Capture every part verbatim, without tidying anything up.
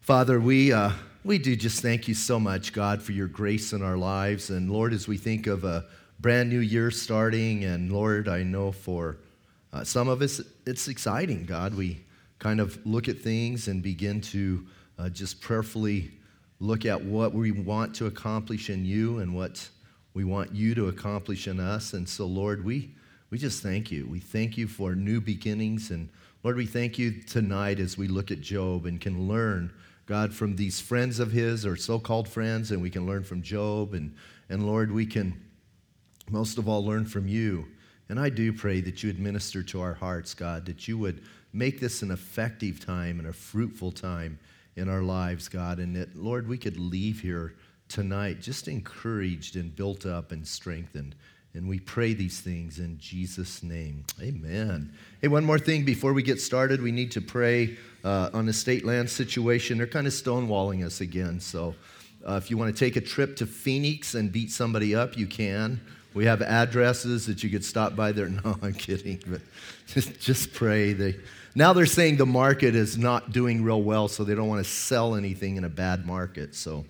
Father, we uh, we do just thank you so much, God, for your grace in our lives. And Lord, as we think of a brand new year starting, and Lord, I know for uh, some of us, it's exciting, God. We kind of look at things and begin to uh, just prayerfully look at what we want to accomplish in you and what we want you to accomplish in us. And so, Lord, we, we just thank you. We thank you for new beginnings. And Lord, we thank you tonight as we look at Job and can learn, God, from these friends of his, or so-called friends, and we can learn from Job. And, and Lord, we can most of all learn from you. And I do pray that you would minister to our hearts, God, that you would make this an effective time and a fruitful time in our lives, God, and that, Lord, we could leave here tonight just encouraged and built up and strengthened. And we pray these things in Jesus' name. Amen. Hey, one more thing before we get started. We need to pray uh, on the state land situation. They're kind of stonewalling us again. So uh, if you want to take a trip to Phoenix and beat somebody up, you can. We have addresses that you could stop by there. No, I'm kidding. But just, just pray. They, now they're saying the market is not doing real well, so they don't want to sell anything in a bad market. So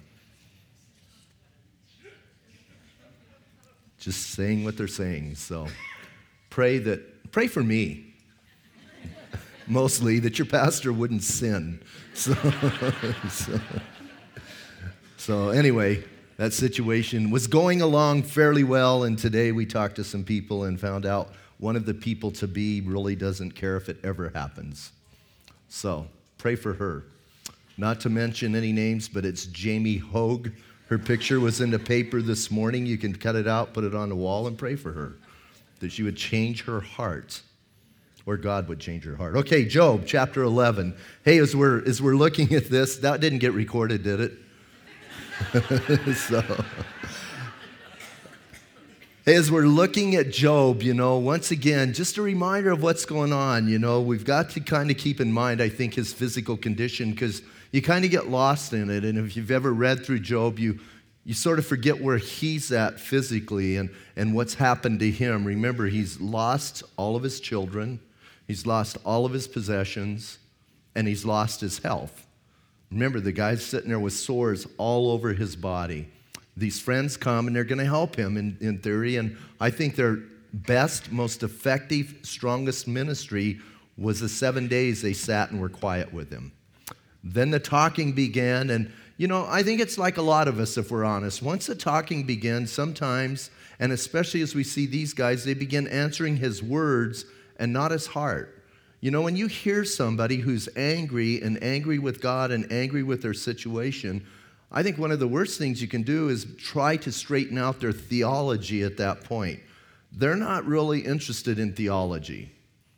just saying what they're saying. So pray that, pray for me, mostly, that your pastor wouldn't sin. So, so, so anyway, that situation was going along fairly well, and today we talked to some people and found out one of the people to be really doesn't care if it ever happens. So pray for her. Not to mention any names, but it's Jamie Hogue. Her picture was in the paper this morning. You can cut it out, put it on the wall, and pray for her, that she would change her heart, or God would change her heart. Okay, Job chapter eleven. Hey, as we're as we're looking at this, that didn't get recorded, did it? so, hey, as we're looking at Job, you know, once again, just a reminder of what's going on. You know, we've got to kind of keep in mind, I think, his physical condition, because you kind of get lost in it. And if you've ever read through Job, you you sort of forget where he's at physically and, and what's happened to him. Remember, he's lost all of his children, he's lost all of his possessions, and he's lost his health. Remember, the guy's sitting there with sores all over his body. These friends come, and they're going to help him in, in theory, and I think their best, most effective, strongest ministry was the seven days they sat and were quiet with him. Then the talking began, and, you know, I think it's like a lot of us, if we're honest. Once the talking begins, sometimes, and especially as we see these guys, they begin answering his words and not his heart. You know, when you hear somebody who's angry and angry with God and angry with their situation, I think one of the worst things you can do is try to straighten out their theology at that point. They're not really interested in theology.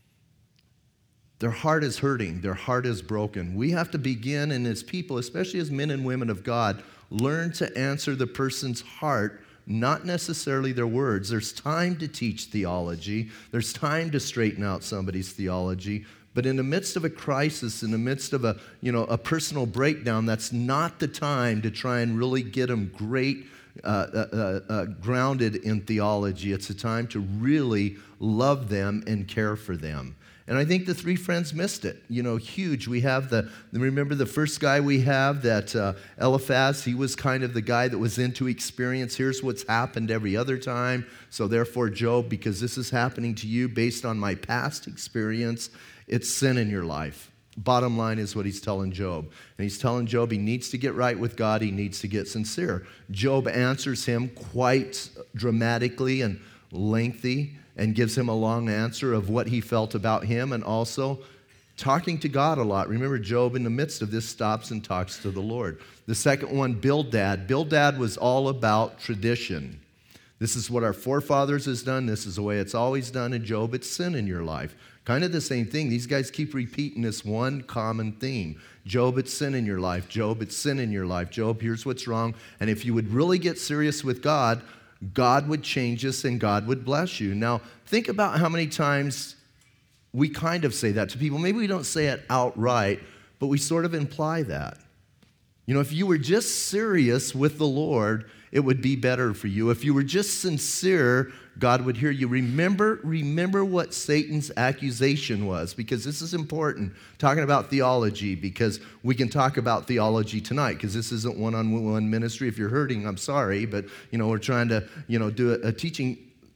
Their heart is hurting. Their heart is broken. We have to begin, and as people, especially as men and women of God, learn to answer the person's heart, not necessarily their words. There's time to teach theology. There's time to straighten out somebody's theology. But in the midst of a crisis, in the midst of a, you know, a personal breakdown, that's not the time to try and really get them great, uh, uh, uh, grounded in theology. It's a time to really love them and care for them. And I think the three friends missed it, you know, huge. We have the, remember the first guy we have, that uh, Eliphaz, he was kind of the guy that was into experience. Here's what's happened every other time. So therefore, Job, because this is happening to you based on my past experience, it's sin in your life. Bottom line is what he's telling Job. And he's telling Job he needs to get right with God. He needs to get sincere. Job answers him quite dramatically and lengthy, and gives him a long answer of what he felt about him, and also talking to God a lot. Remember, Job, in the midst of this, stops and talks to the Lord. The second one, Bildad. Bildad was all about tradition. This is what our forefathers has done. This is the way it's always done. And Job, it's sin in your life. Kind of the same thing. These guys keep repeating this one common theme. Job, it's sin in your life. Job, it's sin in your life. Job, here's what's wrong. And if you would really get serious with God, God would change us and God would bless you. Now, think about how many times we kind of say that to people. Maybe we don't say it outright, but we sort of imply that. You know, if you were just serious with the Lord it would be better for you. If you were just sincere, God would hear you. Remember, remember what Satan's accusation was, because this is important, talking about theology, because we can talk about theology tonight, because this isn't one-on-one ministry. If you're hurting, I'm sorry, but, you know, we're trying to, you know, do a, a teaching.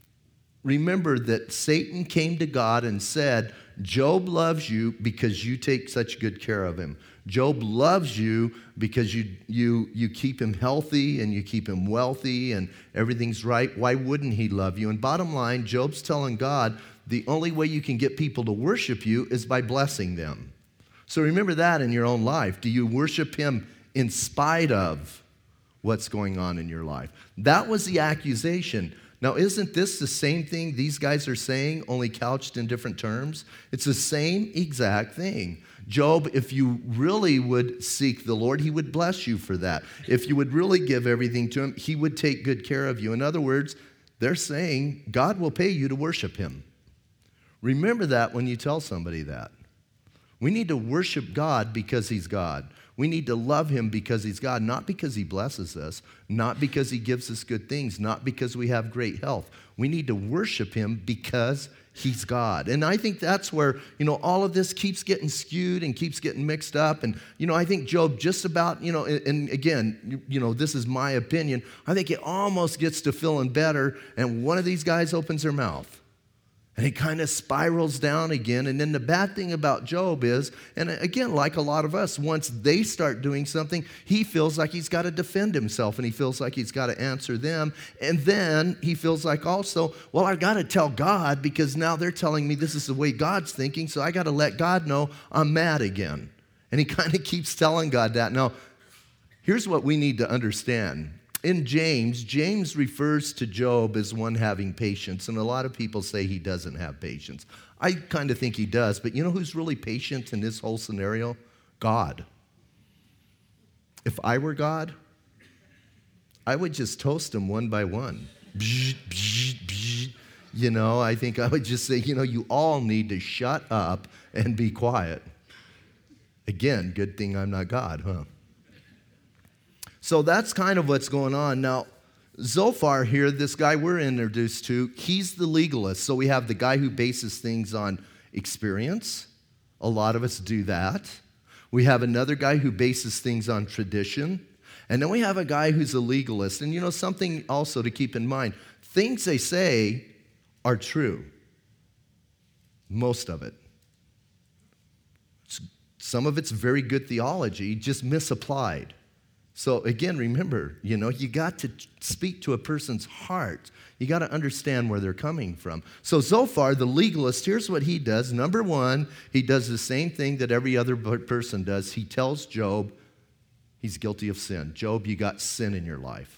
Remember that Satan came to God and said, Job loves you because you take such good care of him. Job loves you because you, you, you keep him healthy and you keep him wealthy and everything's right. Why wouldn't he love you? And bottom line, Job's telling God, the only way you can get people to worship you is by blessing them. So remember that in your own life. Do you worship him in spite of what's going on in your life? That was the accusation. Now, isn't this the same thing these guys are saying, only couched in different terms? It's the same exact thing. Job, if you really would seek the Lord, he would bless you for that. If you would really give everything to him, he would take good care of you. In other words, they're saying God will pay you to worship him. Remember that when you tell somebody that. We need to worship God because he's God. We need to love him because he's God, not because he blesses us, not because he gives us good things, not because we have great health. We need to worship him because he's God. And I think that's where, you know, all of this keeps getting skewed and keeps getting mixed up. And, you know, I think Job just about, you know, and, and again, you know, this is my opinion. I think it almost gets to feeling better, and one of these guys opens their mouth. And it kind of spirals down again. And then the bad thing about Job is, and again, like a lot of us, once they start doing something, he feels like he's got to defend himself, and he feels like he's got to answer them. And then he feels like also, well, I got to tell God because now they're telling me this is the way God's thinking, so I got to let God know I'm mad again. And he kind of keeps telling God that. Now, here's what we need to understand. In James, James refers to Job as one having patience, and a lot of people say he doesn't have patience. I kind of think he does, but you know who's really patient in this whole scenario? God. If I were God, I would just toast him one by one. You know, I think I would just say, you know, you all need to shut up and be quiet. Again, good thing I'm not God, huh? So that's kind of what's going on. Now, Zophar here, this guy we're introduced to, he's the legalist. So we have the guy who bases things on experience. A lot of us do that. We have another guy who bases things on tradition. And then we have a guy who's a legalist. And you know, something also to keep in mind, things they say are true. Most of it. Some of it's very good theology, just misapplied. So again, remember, you know, you got to speak to a person's heart. You got to understand where they're coming from. So Zophar, the legalist, here's what he does. Number one, he does the same thing that every other person does. He tells Job he's guilty of sin. Job, you got sin in your life.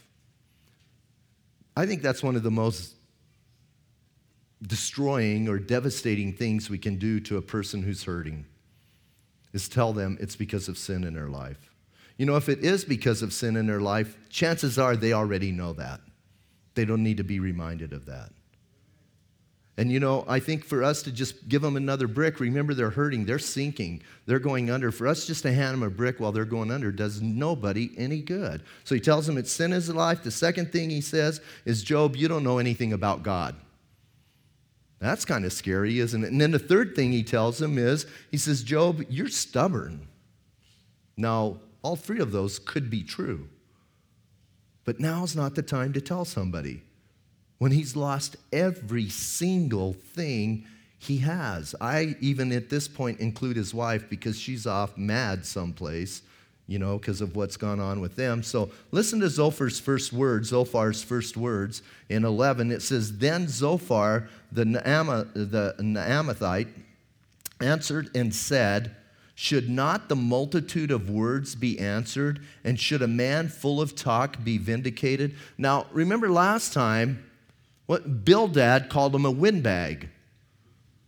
I think that's one of the most destroying or devastating things we can do to a person who's hurting, is tell them it's because of sin in their life. You know, if it is because of sin in their life, chances are they already know that. They don't need to be reminded of that. And you know, I think for us to just give them another brick, remember they're hurting, they're sinking, they're going under. For us just to hand them a brick while they're going under does nobody any good. So he tells them it's sin in his life. The second thing he says is, Job, you don't know anything about God. That's kind of scary, isn't it? And then the third thing he tells him is, he says, Job, you're stubborn. Now, all three of those could be true. But now's not the time to tell somebody when he's lost every single thing he has. I even at this point include his wife because she's off mad someplace, you know, because of what's gone on with them. So listen to Zophar's first words, Zophar's first words in eleven. It says, Then Zophar, the Naama, the Naamathite, answered and said, Should not the multitude of words be answered? And should a man full of talk be vindicated? Now, remember last time, what Bildad called him a windbag.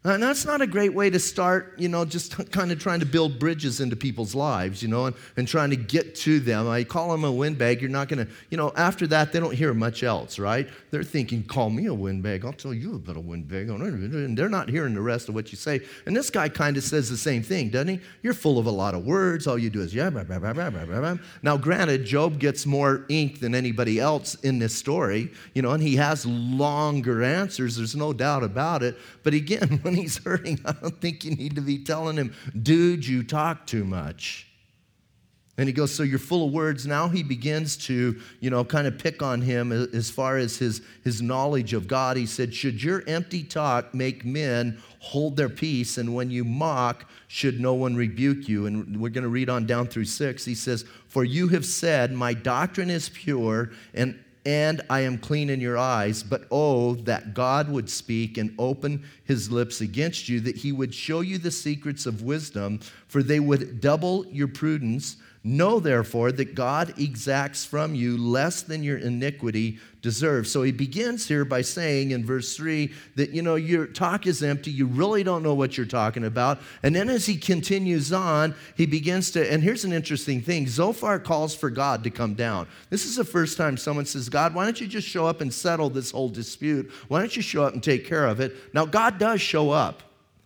And that's not a great way to start, you know, just kind of trying to build bridges into people's lives, you know, and, and trying to get to them. I call them a windbag. You're not going to, you know, after that, they don't hear much else, right? They're thinking, call me a windbag. I'll tell you about a windbag. And they're not hearing the rest of what you say. And this guy kind of says the same thing, doesn't he? You're full of a lot of words. All you do is, yeah, blah, blah, blah, blah, blah, blah. Now, granted, Job gets more ink than anybody else in this story, you know, and he has longer answers. There's no doubt about it. But again, when he's hurting, I don't think you need to be telling him, dude, you talk too much. And he goes, so you're full of words. Now he begins to, you know, kind of pick on him as far as his, his knowledge of God. He said, should your empty talk make men hold their peace? And when you mock, should no one rebuke you? And we're going to read on down through six. He says, for you have said, my doctrine is pure, and And I am clean in your eyes, but oh, that God would speak and open his lips against you, that he would show you the secrets of wisdom, for they would double your prudence. Know, therefore, that God exacts from you less than your iniquity deserves. So he begins here by saying in verse three that, you know, your talk is empty. You really don't know what you're talking about. And then as he continues on, he begins to, and here's an interesting thing. Zophar calls for God to come down. This is the first time someone says, God, why don't you just show up and settle this whole dispute? Why don't you show up and take care of it? Now, God does show up.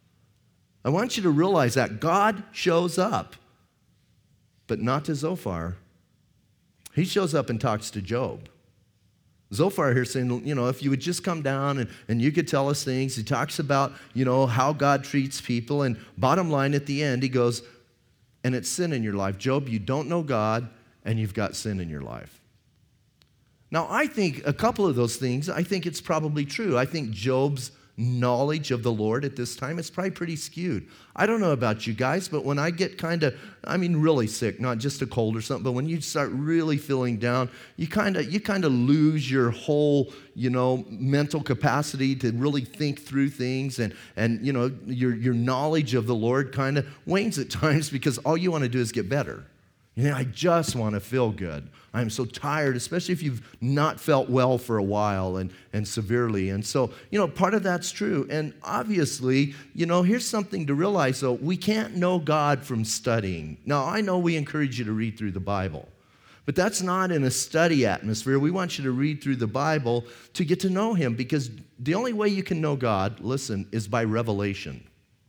I want you to realize that God shows up. But not to Zophar. He shows up and talks to Job. Zophar here saying, you know, if you would just come down and, and you could tell us things. He talks about, you know, how God treats people. And bottom line at the end, he goes, and it's sin in your life. Job, you don't know God, and you've got sin in your life. Now, I think a couple of those things, I think it's probably true. I think Job's knowledge of the Lord at this time is probably pretty skewed. I don't know about you guys, but when I get kind of, I mean really sick, not just a cold or something, but when you start really feeling down, you kind of you kind of lose your whole, you know, mental capacity to really think through things, and and you know, your your knowledge of the Lord kind of wanes at times because all you want to do is get better. You know, I just want to feel good. I'm so tired, especially if you've not felt well for a while and, and severely. And so, you know, part of that's true. And obviously, you know, here's something to realize, though. We can't know God from studying. Now, I know we encourage you to read through the Bible, but that's not in a study atmosphere. We want you to read through the Bible to get to know him, because the only way you can know God, listen, is by revelation.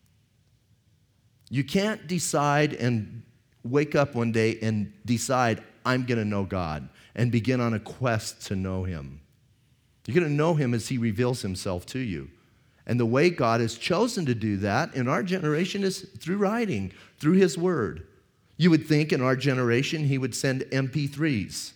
You can't decide and wake up one day and decide, I'm going to know God, and begin on a quest to know him. You're going to know him as he reveals himself to you. And the way God has chosen to do that in our generation is through writing, through his word. You would think in our generation he would send M P threes.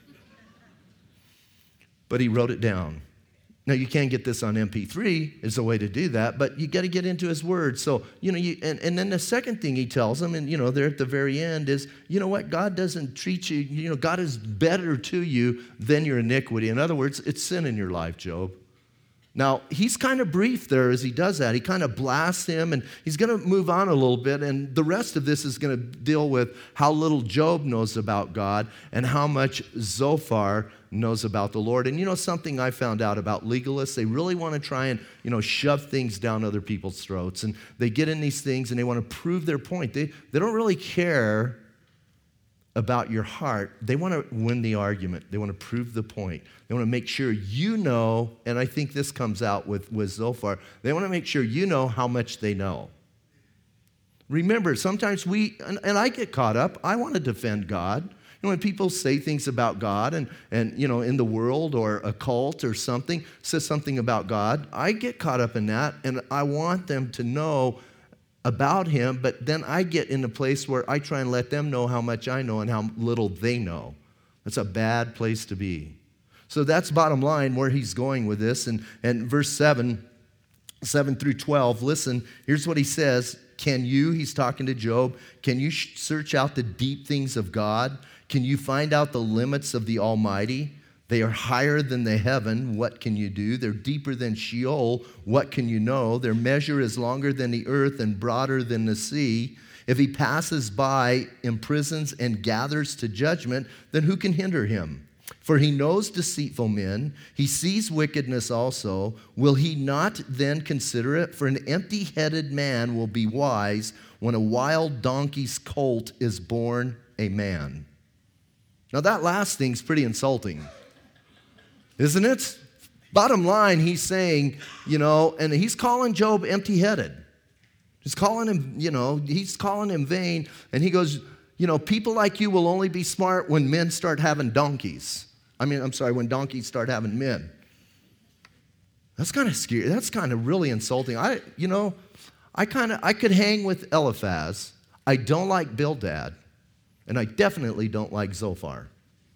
But he wrote it down. Now, you can get this on M P three is a way to do that, but you got to get into his word. So, you know, you, and, and then the second thing he tells them, and, you know, there at the very end is, you know what, God doesn't treat you, you know, God is better to you than your iniquity. In other words, it's sin in your life, Job. Now, he's kind of brief there as he does that. He kind of blasts him, and he's going to move on a little bit, and the rest of this is going to deal with how little Job knows about God and how much Zophar knows about the Lord. And you know something I found out about legalists? They really want to try and, you know, shove things down other people's throats, and they get in these things and they want to prove their point. They, they don't really care about your heart. They want to win the argument. They want to prove the point. They want to make sure you know, and I think this comes out with, with Zophar, they want to make sure you know how much they know. Remember, sometimes we, and, and I get caught up, I want to defend God. You know, when people say things about God and, and, you know, in the world or a cult or something, says something about God, I get caught up in that, and I want them to know about him, but then I get in a place where I try and let them know how much I know and how little they know. That's a bad place to be. So that's bottom line where he's going with this. And, and verse seven, seven through twelve, listen, here's what he says. Can you, he's talking to Job, can you sh- search out the deep things of God? Can you find out the limits of the Almighty? They are higher than the heaven. What can you do? They're deeper than Sheol. What can you know? Their measure is longer than the earth and broader than the sea. If he passes by, imprisons, and gathers to judgment, then who can hinder him? For he knows deceitful men, he sees wickedness also. Will he not then consider it? For an empty-headed man will be wise when a wild donkey's colt is born a man. Now that last thing's pretty insulting, isn't it? Bottom line, he's saying, you know, and he's calling Job empty-headed. He's calling him, you know, he's calling him vain, and he goes, you know, people like you will only be smart when men start having donkeys. I mean, I'm sorry, when donkeys start having men. That's kind of scary. That's kind of really insulting. I, you know, I kind of, I could hang with Eliphaz. I don't like Bildad, and I definitely don't like Zophar.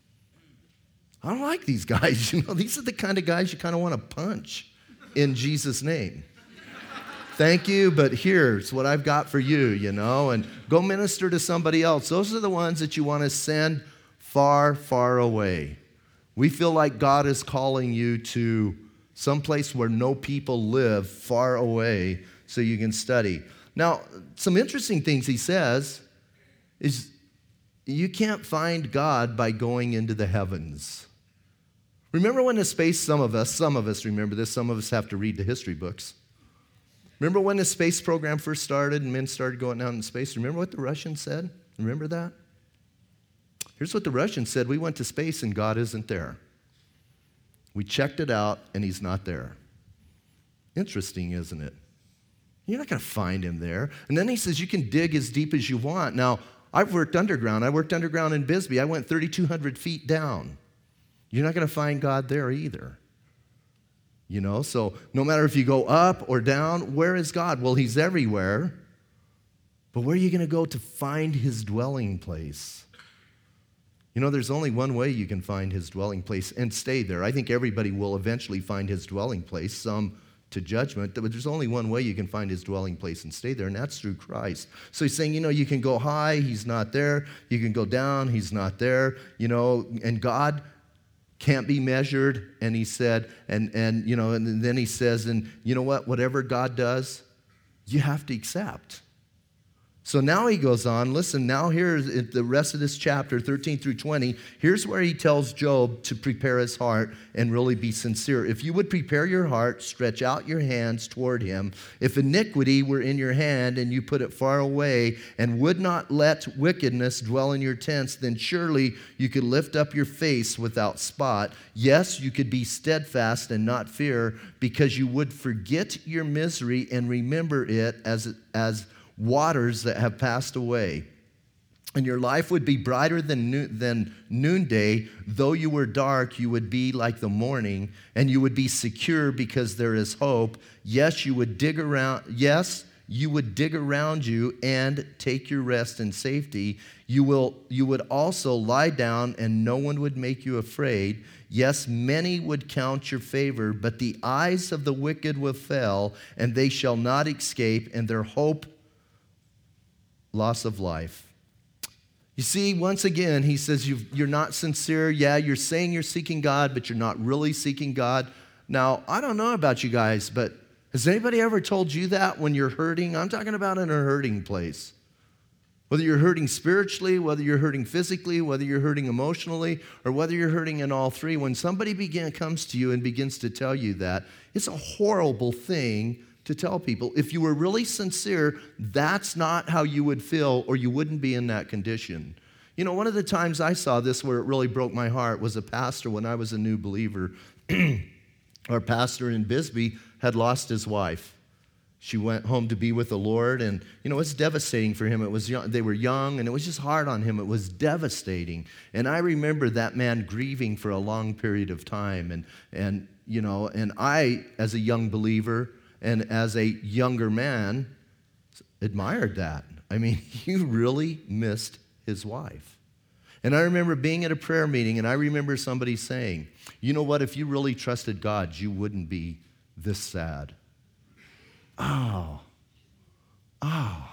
I don't like these guys. You know, these are the kind of guys you kind of want to punch in Jesus' name. Thank you, but here's what I've got for you, you know, and go minister to somebody else. Those are the ones that you want to send far, far away. We feel like God is calling you to some place where no people live, far away, so you can study. Now, some interesting things he says is you can't find God by going into the heavens. Remember when the space, some of us, some of us remember this, some of us have to read the history books. Remember when the space program first started and men started going out in space? Remember what the Russians said? Remember that? Here's what the Russians said. We went to space and God isn't there. We checked it out and he's not there. Interesting, isn't it? You're not going to find him there. And then he says you can dig as deep as you want. Now, I've worked underground. I worked underground in Bisbee. I went thirty-two hundred feet down. You're not going to find God there either. You know, so no matter if you go up or down, where is God? Well, he's everywhere. But where are you going to go to find his dwelling place? You know, there's only one way you can find his dwelling place and stay there. I think everybody will eventually find his dwelling place, some to judgment, but there's only one way you can find his dwelling place and stay there, and that's through Christ. So he's saying, you know, you can go high, he's not there. You can go down, he's not there. You know, and God can't be measured, and he said, and, and you know, and then he says, and you know what, whatever God does, you have to accept. So now he goes on, listen, now here's the rest of this chapter, thirteen through twenty, here's where he tells Job to prepare his heart and really be sincere. If you would prepare your heart, stretch out your hands toward him. If iniquity were in your hand and you put it far away and would not let wickedness dwell in your tents, then surely you could lift up your face without spot. Yes, you could be steadfast and not fear, because you would forget your misery and remember it as as waters that have passed away. And your life would be brighter than, noon, than noonday. Though you were dark, you would be like the morning, and you would be secure because there is hope. Yes, you would dig around, yes, you would dig around you and take your rest in safety. You will, you would also lie down, and no one would make you afraid. Yes, many would count your favor, but the eyes of the wicked will fail, and they shall not escape, and their hope loss of life. You see, once again, he says you've, you're not sincere. Yeah, you're saying you're seeking God, but you're not really seeking God. Now, I don't know about you guys, but has anybody ever told you that when you're hurting? I'm talking about in a hurting place. Whether you're hurting spiritually, whether you're hurting physically, whether you're hurting emotionally, or whether you're hurting in all three, when somebody begin, comes to you and begins to tell you that, it's a horrible thing to tell people. If you were really sincere, that's not how you would feel, or you wouldn't be in that condition. You know, one of the times I saw this where it really broke my heart was a pastor when I was a new believer. Our pastor in Bisbee had lost his wife. She went home to be with the Lord, and, you know, it's devastating for him. It was young, they were young, and it was just hard on him. It was devastating. And I remember that man grieving for a long period of time. And, and you know, and I, as a young believer, and as a younger man, admired that. I mean, he really missed his wife. And I remember being at a prayer meeting, and I remember somebody saying, you know what, if you really trusted God, you wouldn't be this sad. Oh, oh,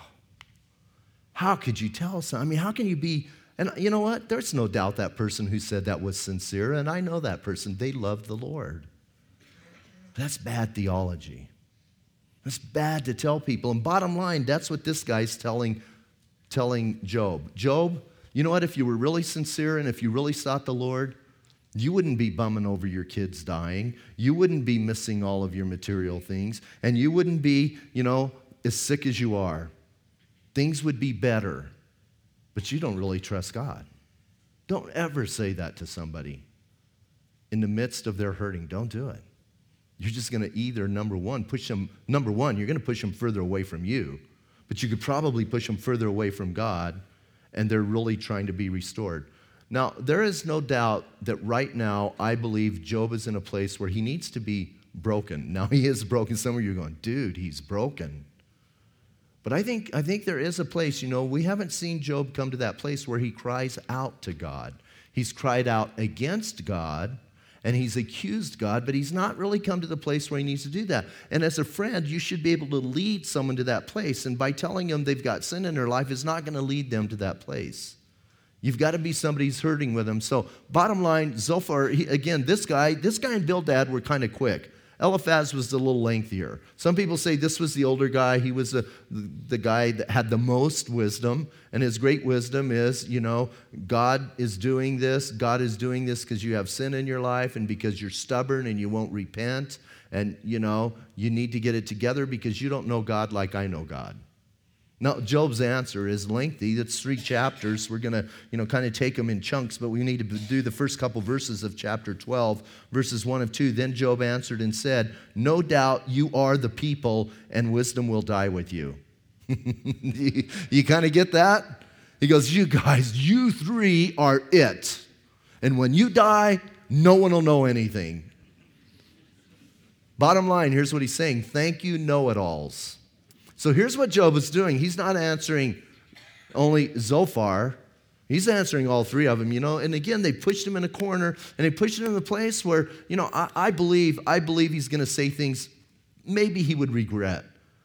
how could you tell us? I mean, how can you be, and you know what, there's no doubt that person who said that was sincere, and I know that person, they loved the Lord. That's bad theology. It's bad to tell people. And bottom line, that's what this guy's telling, telling Job. Job, you know what? If you were really sincere and if you really sought the Lord, You wouldn't be bumming over your kids dying. You wouldn't be missing all of your material things. And you wouldn't be, you know, as sick as you are. Things would be better. But you don't really trust God. Don't ever say that to somebody in the midst of their hurting. Don't do it. You're just going to either, number one, push them, number one, you're going to push them further away from you, but you could probably push them further away from God, and they're really trying to be restored. Now, there is no doubt that right now, I believe Job is in a place where he needs to be broken. Now, he is broken. Some of you are going, dude, he's broken. But I think, I think there is a place, you know, we haven't seen Job come to that place where he cries out to God. He's cried out against God, and he's accused God, but he's not really come to the place where he needs to do that. And as a friend, you should be able to lead someone to that place. And by telling them they've got sin in their life is not going to lead them to that place. You've got to be somebody who's hurting with them. So bottom line, Zophar, he, again, this guy, this guy and Bildad were kind of quick. Eliphaz was a little lengthier. Some people say this was the older guy. He was the, the guy that had the most wisdom. And his great wisdom is, you know, God is doing this. God is doing this because you have sin in your life and because you're stubborn and you won't repent. And, you know, you need to get it together because you don't know God like I know God. Now, Job's answer is lengthy. It's three chapters. We're going to, you know, kind of take them in chunks, but we need to do the first couple verses of chapter twelve, verses one and two. Then Job answered and said, no doubt you are the people, and wisdom will die with you. you you kind of get that? He goes, you guys, you three are it. And when you die, no one will know anything. Bottom line, here's what he's saying. Thank you, know-it-alls. So here's what Job is doing. He's not answering only Zophar. He's answering all three of them, you know. And again, they pushed him in a corner, and they pushed him in a place where, you know, I, I believe, I believe he's going to say things maybe he would regret.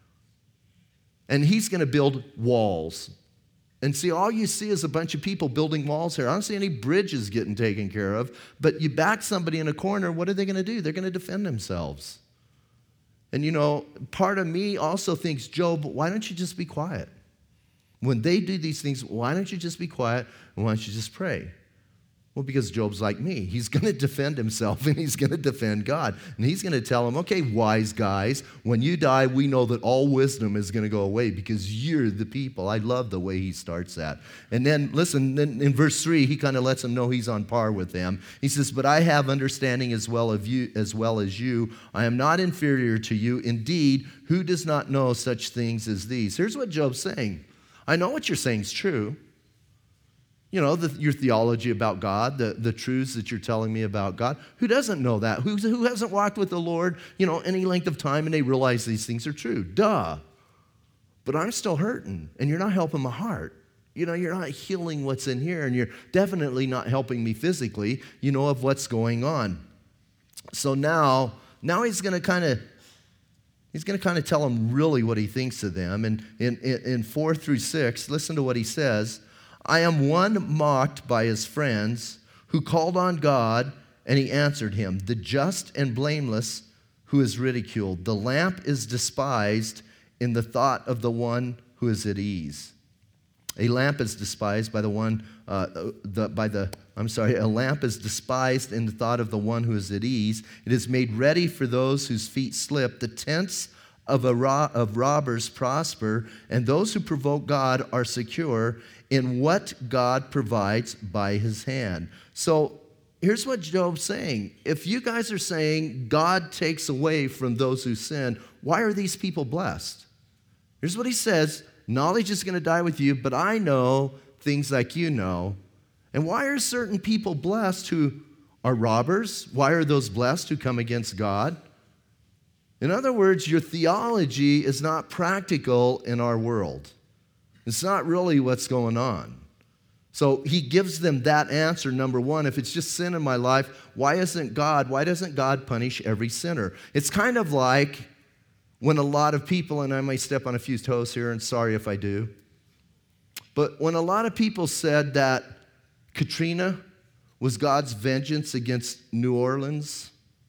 And he's going to build walls. And see, all you see is a bunch of people building walls here. I don't see any bridges getting taken care of. But you back somebody in a corner, what are they going to do? They're going to defend themselves. And, you know, part of me also thinks, Job, why don't you just be quiet? When they do these things, why don't you just be quiet and why don't you just pray? Well, because Job's like me. He's going to defend himself and he's going to defend God. And he's going to tell him, okay, wise guys, when you die, we know that all wisdom is going to go away because you're the people. I love the way he starts that. And then, listen, then in verse three, he kind of lets them know he's on par with them. He says, but I have understanding as well of you, as well as you. I am not inferior to you. Indeed, who does not know such things as these? Here's what Job's saying. I know what you're saying is true. You know, the, your theology about God, the, the truths that you're telling me about God. Who doesn't know that? Who, who hasn't walked with the Lord, you know, any length of time and they realize these things are true? Duh. But I'm still hurting, and you're not helping my heart. You know, you're not healing what's in here, and you're definitely not helping me physically, you know, of what's going on. So now, now he's going to kind of, he's going to kind of tell them really what he thinks of them. And in, in, in four through six, listen to what he says. I am one mocked by his friends who called on God, and he answered him. The just and blameless who is ridiculed. The lamp is despised in the thought of the one who is at ease. A lamp is despised by the one, uh, the, by the, I'm sorry, a lamp is despised in the thought of the one who is at ease. It is made ready for those whose feet slip. The tents of, a ro- of robbers prosper, and those who provoke God are secure in what God provides by his hand. So here's what Job's saying. If you guys are saying God takes away from those who sin, why are these people blessed? Here's what he says. Knowledge is going to die with you, but I know things like you know. And why are certain people blessed who are robbers? Why are those blessed who come against God? In other words, your theology is not practical in our world. It's not really what's going on. So he gives them that answer, number one. If it's just sin in my life, why isn't God, why doesn't God punish every sinner? It's kind of like when a lot of people, and I may step on a few toes here, and sorry if I do, but when a lot of people said that Katrina was God's vengeance against New Orleans,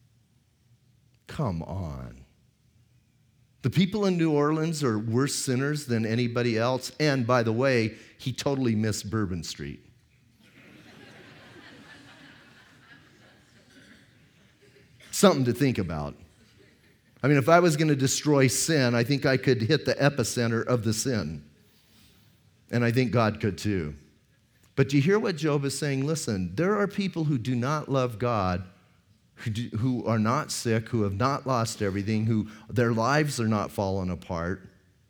come on. The people in New Orleans are worse sinners than anybody else. And by the way, he totally missed Bourbon Street. Something to think about. I mean, if I was going to destroy sin, I think I could hit the epicenter of the sin. And I think God could too. But do you hear what Job is saying? Listen, there are people who do not love God, who, do, who are not sick, who have not lost everything, who their lives are not falling apart.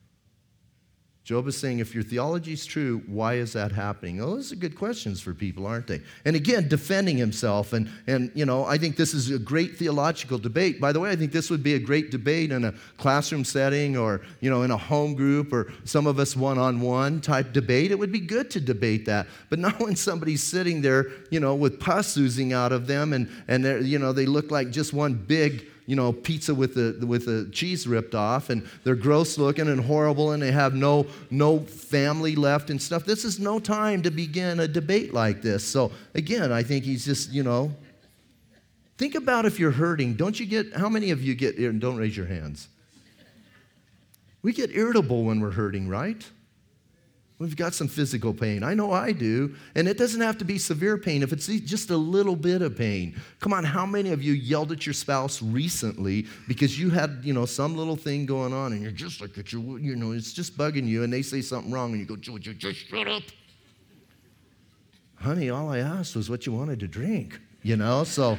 Job is saying, if your theology is true, why is that happening? Oh, those are good questions for people, aren't they? And again, defending himself. And, and, you know, I think this is a great theological debate. By the way, I think this would be a great debate in a classroom setting or, you know, in a home group or some of us one-on-one type debate. It would be good to debate that. But not when somebody's sitting there, you know, with pus oozing out of them and, and they're, you know, they look like just one big, you know, pizza with the with the cheese ripped off, and they're gross looking and horrible, and they have no no family left and stuff. This is no time to begin a debate like this. So again, I think he's just, you know, think about if you're hurting. Don't you get, how many of you get, don't raise your hands. We get irritable when we're hurting, right? We've got some physical pain. I know I do. And it doesn't have to be severe pain. If it's just a little bit of pain. Come on, how many of you yelled at your spouse recently because you had, you know, some little thing going on and you're just like, you you know, it's just bugging you and they say something wrong and you go, Georgia, just shut up. Honey, all I asked was what you wanted to drink, you know? So...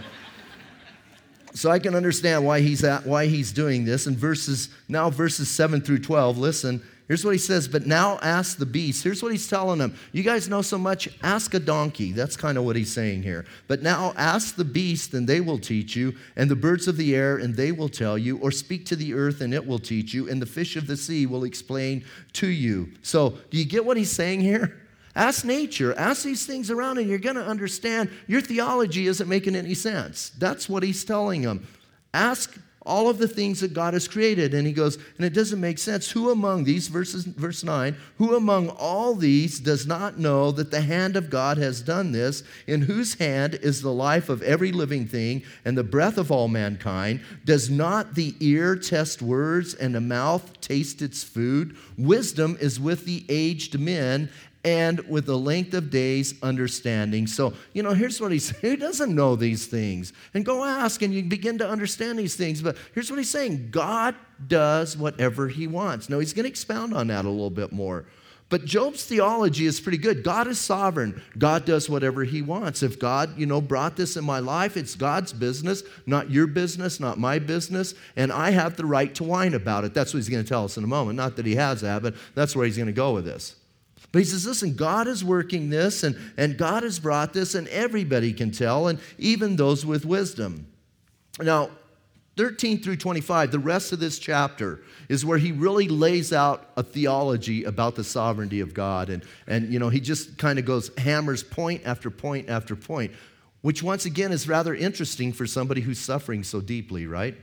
So I can understand why he's at, why he's doing this. In verses, now verses seven through twelve, listen, here's what he says, but now ask the beast. Here's what he's telling them. You guys know so much, ask a donkey. That's kind of what he's saying here. But now ask the beast and they will teach you, and the birds of the air and they will tell you, or speak to the earth and it will teach you, and the fish of the sea will explain to you. So do you get what he's saying here? Ask nature, ask these things around, and you're going to understand your theology isn't making any sense. That's what he's telling them. Ask all of the things that God has created. And he goes, and it doesn't make sense. Who among these, verses, verse nine, who among all these does not know that the hand of God has done this, in whose hand is the life of every living thing and the breath of all mankind? Does not the ear test words and the mouth taste its food? Wisdom is with the aged men, and with the length of days, understanding. So, you know, here's what he's saying. He doesn't know these things. And go ask, and you begin to understand these things. But here's what he's saying. God does whatever he wants. Now, he's going to expound on that a little bit more. But Job's theology is pretty good. God is sovereign. God does whatever he wants. If God, you know, brought this in my life, it's God's business, not your business, not my business, and I have the right to whine about it. That's what he's going to tell us in a moment. Not that he has that, but that's where he's going to go with this. But he says, listen, God is working this, and, and God has brought this, and everybody can tell, and even those with wisdom. Now, thirteen through twenty-five, the rest of this chapter is where he really lays out a theology about the sovereignty of God. And, and you know, he just kind of goes, hammers point after point after point, which once again is rather interesting for somebody who's suffering so deeply, right?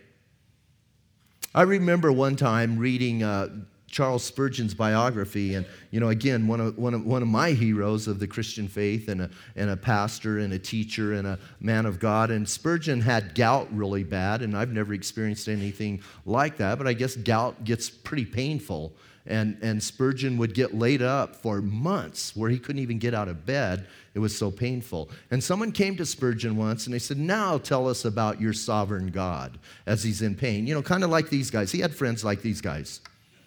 I remember one time reading uh, Charles Spurgeon's biography, and you know, again, one of one of one of my heroes of the Christian faith, and a and a pastor and a teacher and a man of God. And Spurgeon had gout really bad, and I've never experienced anything like that, but I guess gout gets pretty painful. And and Spurgeon would get laid up for months where he couldn't even get out of bed. It was so painful. And someone came to Spurgeon once and they said, now tell us about your sovereign God as he's in pain. You know, kind of like these guys. He had friends like these guys.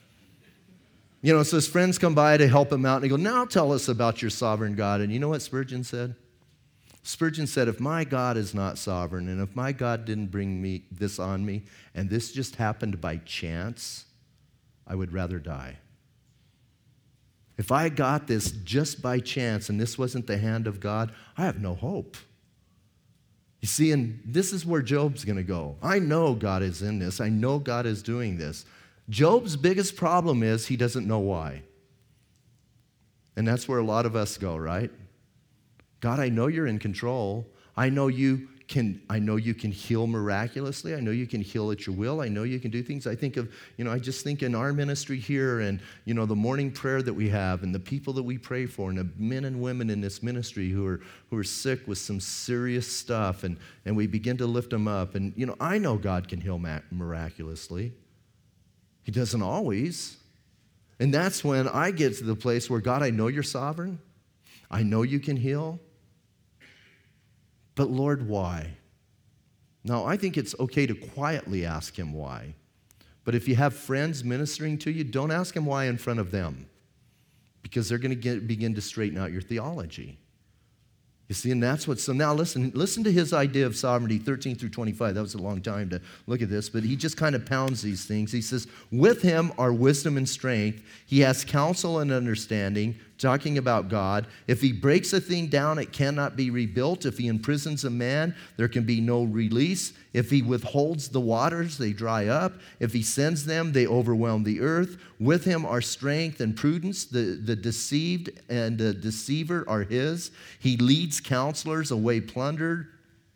You know, so his friends come by to help him out, and they go, now tell us about your sovereign God. And you know what Spurgeon said? Spurgeon said, if my God is not sovereign, and if my God didn't bring me this on me, and this just happened by chance, I would rather die. If I got this just by chance, and this wasn't the hand of God, I have no hope. You see, and this is where Job's going to go. I know God is in this. I know God is doing this. Job's biggest problem is he doesn't know why. And that's where a lot of us go, right? God, I know you're in control. I know you can, I know you can heal miraculously. I know you can heal at your will. I know you can do things. I think of, you know, I just think in our ministry here, and, you know, the morning prayer that we have, and the people that we pray for, and the men and women in this ministry who are who are sick with some serious stuff, and, and we begin to lift them up. And, you know, I know God can heal miraculously. He doesn't always. And that's when I get to the place where, God, I know you're sovereign. I know you can heal. But Lord, why? Now, I think it's okay to quietly ask him why. But if you have friends ministering to you, don't ask him why in front of them, because they're going to begin to straighten out your theology. You see, and that's what, so now listen, listen to his idea of sovereignty, thirteen through twenty-five. That was a long time to look at this, but he just kind of pounds these things. He says, with him are wisdom and strength. He has counsel and understanding, talking about God. If he breaks a thing down, it cannot be rebuilt. If he imprisons a man, there can be no release. If he withholds the waters, they dry up. If he sends them, they overwhelm the earth. With him are strength and prudence. The, the deceived and the deceiver are his. He leads counselors away plundered.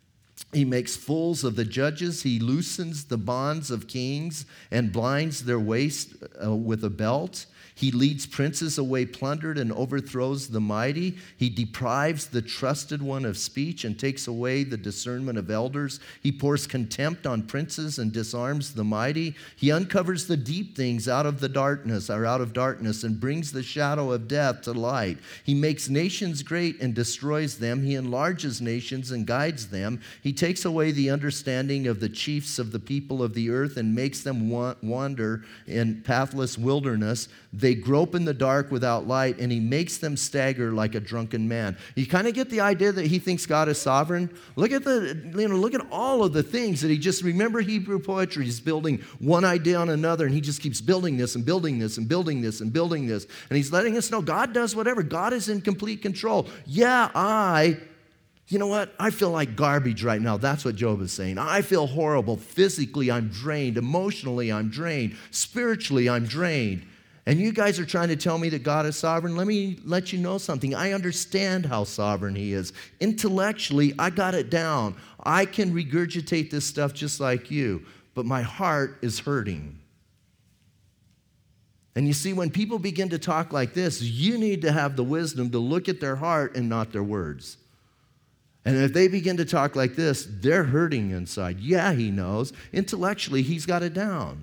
He makes fools of the judges. He loosens the bonds of kings and blinds their waist uh, with a belt. He leads princes away plundered and overthrows the mighty. He deprives the trusted one of speech and takes away the discernment of elders. He pours contempt on princes and disarms the mighty. He uncovers the deep things out of the darkness, or out of darkness, and brings the shadow of death to light. He makes nations great and destroys them. He enlarges nations and guides them. He takes away the understanding of the chiefs of the people of the earth and makes them wander in pathless wilderness. They grope in the dark without light, and he makes them stagger like a drunken man. You kind of get the idea that he thinks God is sovereign? Look at the, you know, look at all of the things that he just, remember Hebrew poetry, he's building one idea on another, and he just keeps building this and building this and building this and building this. And he's letting us know God does whatever. God is in complete control. Yeah, I You know what? I feel like garbage right now. That's what Job is saying. I feel horrible. Physically, I'm drained. Emotionally, I'm drained. Spiritually, I'm drained. And you guys are trying to tell me that God is sovereign? Let me let you know something. I understand how sovereign he is. Intellectually, I got it down. I can regurgitate this stuff just like you, but my heart is hurting. And you see, when people begin to talk like this, you need to have the wisdom to look at their heart and not their words. And if they begin to talk like this, they're hurting inside. Yeah, he knows. Intellectually, he's got it down.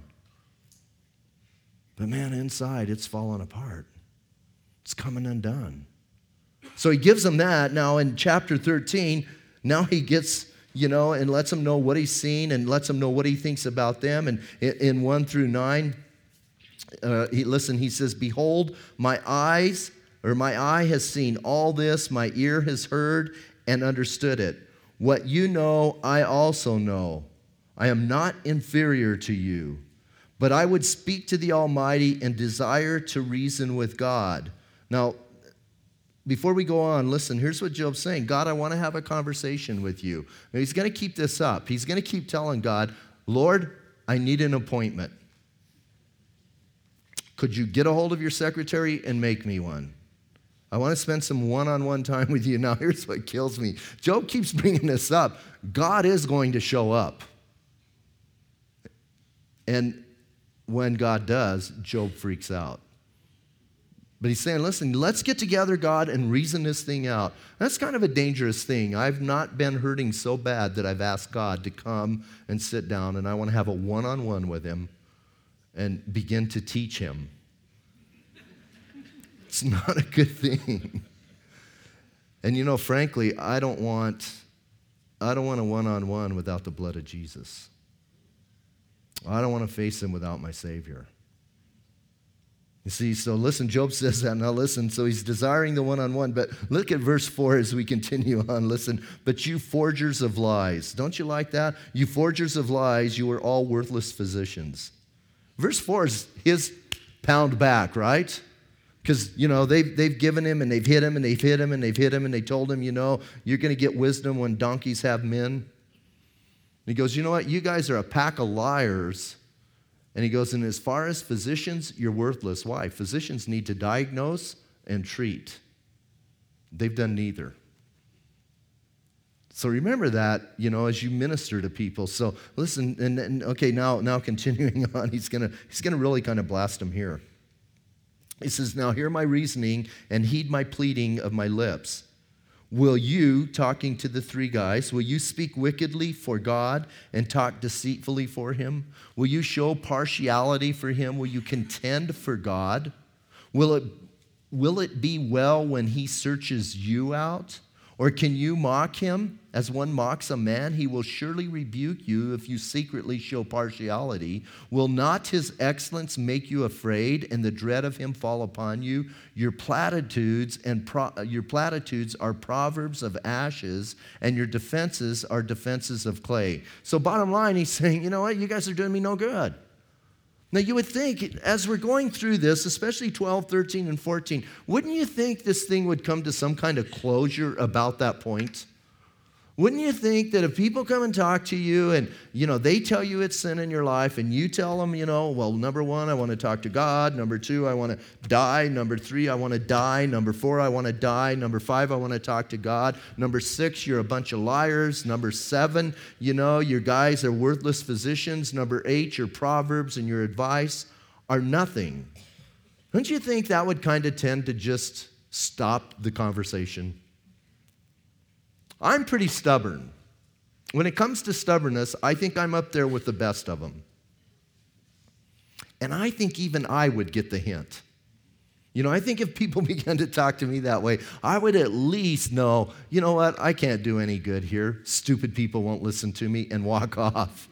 But man, inside, it's falling apart. It's coming undone. So he gives them that. Now in chapter thirteen, now he gets, you know, and lets them know what he's seen and lets them know what he thinks about them. And in one through nine, uh, he, listen, he says, behold, my eyes, or my eye has seen all this, my ear has heard and understood it. What you know, I also know. I am not inferior to you. But I would speak to the Almighty and desire to reason with God. Now, before we go on, listen, here's what Job's saying. God, I want to have a conversation with you. Now, he's going to keep this up. He's going to keep telling God, Lord, I need an appointment. Could you get a hold of your secretary and make me one? I want to spend some one-on-one time with you. Now, here's what kills me. Job keeps bringing this up. God is going to show up. And when God does, Job freaks out. But he's saying, listen, let's get together, God, and reason this thing out. That's kind of a dangerous thing. I've not been hurting so bad that I've asked God to come and sit down, and I want to have a one-on-one with him and begin to teach him. It's not a good thing. And you know, frankly, I don't want, I don't want a one-on-one without the blood of Jesus. I don't want to face him without my Savior. You see, so listen, Job says that. Now listen, so he's desiring the one-on-one, but look at verse four as we continue on. Listen, but you forgers of lies. Don't you like that? You forgers of lies, you are all worthless physicians. Verse four is his pound back, right? Because, you know, they've, they've given him and they've hit him and they've hit him and they've hit him and they told him, you know, you're going to get wisdom when donkeys have men. And he goes, you know what? You guys are a pack of liars. And he goes, and as far as physicians, you're worthless. Why? Physicians need to diagnose and treat. They've done neither. So remember that, you know, as you minister to people. So listen, and, and okay, now, now continuing on, he's gonna he's gonna really kind of blast them here. He says, now hear my reasoning and heed my pleading of my lips. Will you, talking to the three guys, will you speak wickedly for God and talk deceitfully for him? Will you show partiality for him? Will you contend for God? Will it, will it be well when he searches you out? Or can you mock him as one mocks a man? He will surely rebuke you if you secretly show partiality. Will not his excellence make you afraid and the dread of him fall upon you? Your platitudes and pro- your platitudes are proverbs of ashes, and your defenses are defenses of clay. So bottom line, he's saying, you know what, you guys are doing me no good. Now, you would think, as we're going through this, especially twelve, thirteen, and fourteen, wouldn't you think this thing would come to some kind of closure about that point? Wouldn't you think that if people come and talk to you and, you know, they tell you it's sin in your life and you tell them, you know, well, number one, I want to talk to God. Number two, I want to die. Number three, I want to die. Number four, I want to die. Number five, I want to talk to God. Number six, you're a bunch of liars. Number seven, you know, your guys are worthless physicians. Number eight, your proverbs and your advice are nothing. Don't you think that would kind of tend to just stop the conversation? I'm pretty stubborn. When it comes to stubbornness, I think I'm up there with the best of them. And I think even I would get the hint. You know, I think if people began to talk to me that way, I would at least know, you know what, I can't do any good here. Stupid people won't listen to me, and walk off.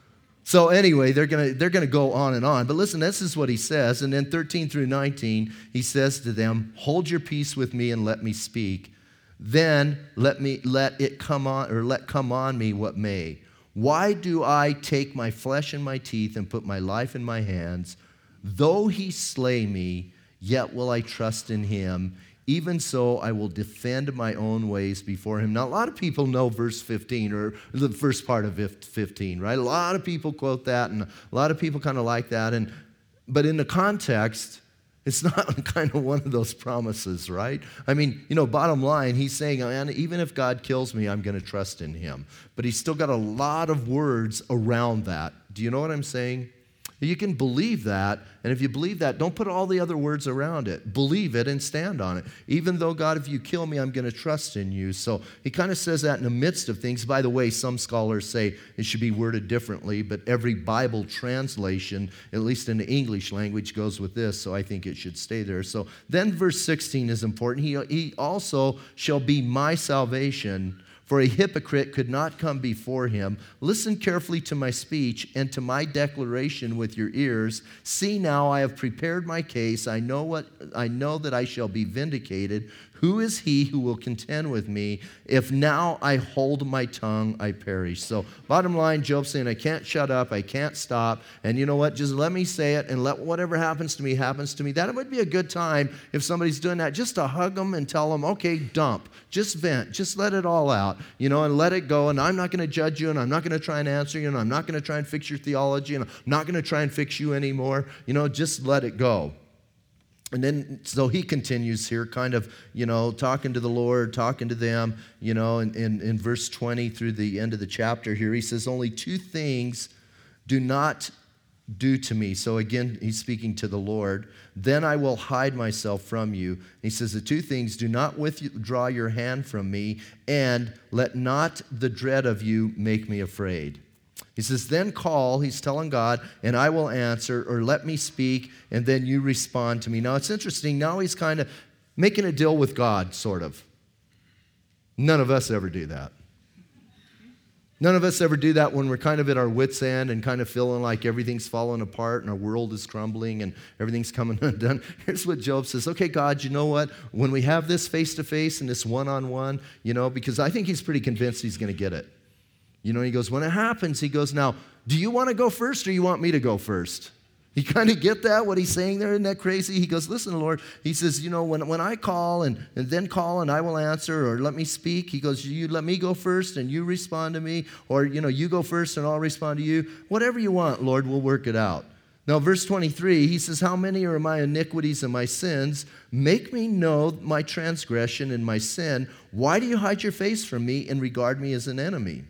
So anyway, they're gonna they're gonna go on and on. But listen, this is what he says. And then thirteen through nineteen, he says to them, hold your peace with me and let me speak. Then let me let it come on, or let come on me what may. Why do I take my flesh in my teeth and put my life in my hands? Though he slay me, yet will I trust in him. Even so, I will defend my own ways before him. Now, a lot of people know verse fifteen, or the first part of fifteen, right? A lot of people quote that, and a lot of people kind of like that. And but in the context, it's not kind of one of those promises, right? I mean, you know, bottom line, he's saying, man, even if God kills me, I'm going to trust in him. But he's still got a lot of words around that. Do you know what I'm saying? You can believe that, and if you believe that, don't put all the other words around it. Believe it and stand on it. Even though, God, if you kill me, I'm going to trust in you. So he kind of says that in the midst of things. By the way, some scholars say it should be worded differently, but every Bible translation, at least in the English language, goes with this, so I think it should stay there. So then verse sixteen is important. He, he also shall be my salvation, for a hypocrite could not come before him. Listen carefully to my speech and to my declaration with your ears. See now, I have prepared my case. I know what I know that I shall be vindicated. Who is he who will contend with me? If now I hold my tongue, I perish. So bottom line, Job's saying, I can't shut up, I can't stop. And you know what? Just let me say it, and let whatever happens to me happens to me. That would be a good time if somebody's doing that, just to hug them and tell them, okay, dump. Just vent. Just let it all out, you know, and let it go. And I'm not going to judge you, and I'm not going to try and answer you, and I'm not going to try and fix your theology, and I'm not going to try and fix you anymore. You know, just let it go. And then, so he continues here, kind of, you know, talking to the Lord, talking to them, you know, in, in, in verse twenty through the end of the chapter here, he says, only two things do not do to me. So again, he's speaking to the Lord. Then I will hide myself from you. He says, the two things, do not withdraw your hand from me, and let not the dread of you make me afraid. He says, then call, he's telling God, and I will answer, or let me speak, and then you respond to me. Now, it's interesting. Now he's kind of making a deal with God, sort of. None of us ever do that. None of us ever do that when we're kind of at our wits' end and kind of feeling like everything's falling apart and our world is crumbling and everything's coming undone. Here's what Job says. Okay, God, you know what? When we have this face-to-face and this one-on-one, you know, because I think he's pretty convinced he's going to get it. You know, he goes, when it happens, he goes, now, do you want to go first or you want me to go first? You kind of get that, what he's saying there? Isn't that crazy? He goes, listen, Lord. He says, you know, when, when I call and, and then call and I will answer, or let me speak. He goes, you let me go first and you respond to me, or, you know, you go first and I'll respond to you. Whatever you want, Lord, we'll work it out. Now, verse twenty-three, he says, how many are my iniquities and my sins? Make me know my transgression and my sin. Why do you hide your face from me and regard me as an enemy?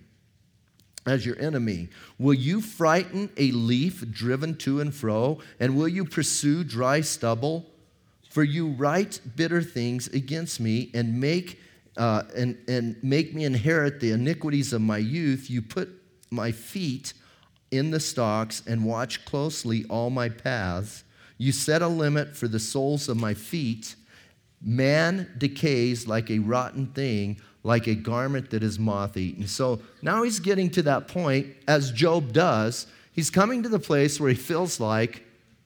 As your enemy? Will you frighten a leaf driven to and fro? And will you pursue dry stubble? For you write bitter things against me and make uh, and, and make me inherit the iniquities of my youth. You put my feet in the stocks and watch closely all my paths. You set a limit for the soles of my feet. Man decays like a rotten thing, like a garment that is moth-eaten. So now he's getting to that point, as Job does. He's coming to the place where he feels like,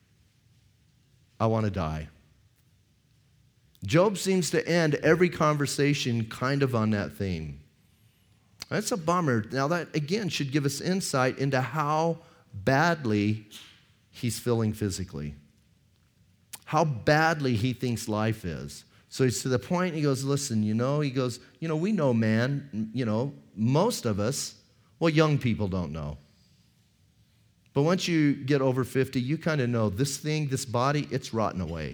I want to die. Job seems to end every conversation kind of on that theme. That's a bummer. Now that, again, should give us insight into how badly he's feeling physically, how badly he thinks life is. So he's to the point, he goes, listen, you know, he goes, you know, we know, man, you know, most of us, well, young people don't know. But once you get over fifty, you kind of know this thing, this body, it's rotten away.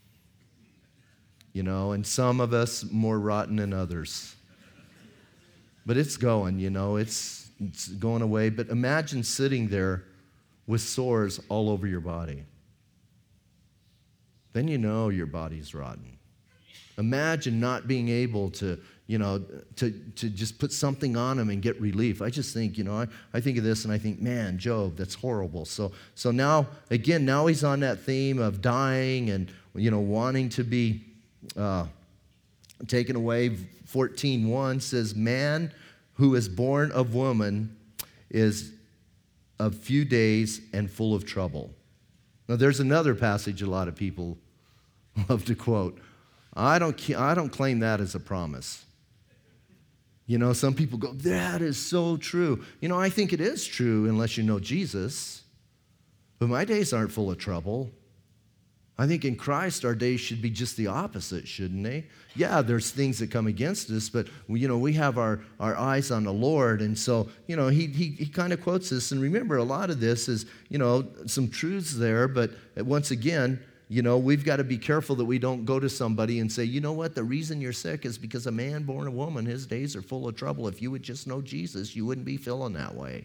You know, and some of us more rotten than others. But it's going, you know, it's, it's going away. But imagine sitting there with sores all over your body. Then you know your body's rotten. Imagine not being able to, you know, to, to just put something on them and get relief. I just think, you know, I, I think of this and I think, man, Job, that's horrible. So, so now, again, now he's on that theme of dying and, you know, wanting to be uh, taken away. fourteen one says, man who is born of woman is of few days and full of trouble. Now, there's another passage a lot of people love to quote. I don't, I don't claim that as a promise. You know, some people go, that is so true. You know, I think it is true unless you know Jesus. But my days aren't full of trouble. I think in Christ our days should be just the opposite, shouldn't they? Yeah, there's things that come against us, but, you know, we have our, our eyes on the Lord. And so, you know, he, he, he kind of quotes this. And remember, a lot of this is, you know, some truths there. But once again, you know, we've got to be careful that we don't go to somebody and say, you know what, the reason you're sick is because a man born a woman, his days are full of trouble. If you would just know Jesus, you wouldn't be feeling that way.